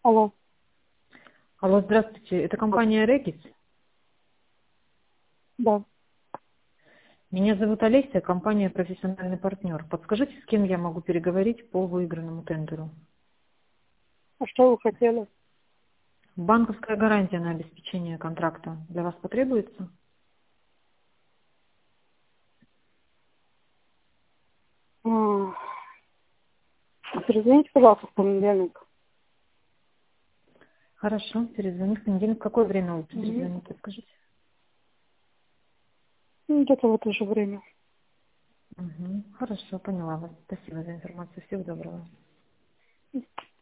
Алло. Алло, здравствуйте. Это компания Регис. Да. Меня зовут Олеся, компания «Профессиональный партнер». Подскажите, с кем я могу переговорить по выигранному тендеру? А что вы хотели? Банковская гарантия на обеспечение контракта для вас потребуется? А, Перезвоните, пожалуйста, в понедельник. Хорошо, перезвоню в понедельник. В какое время лучше Мгм. перезвонить, подскажите? Где-то в это же время. Угу. Хорошо, поняла вас. Спасибо за информацию. Всего доброго.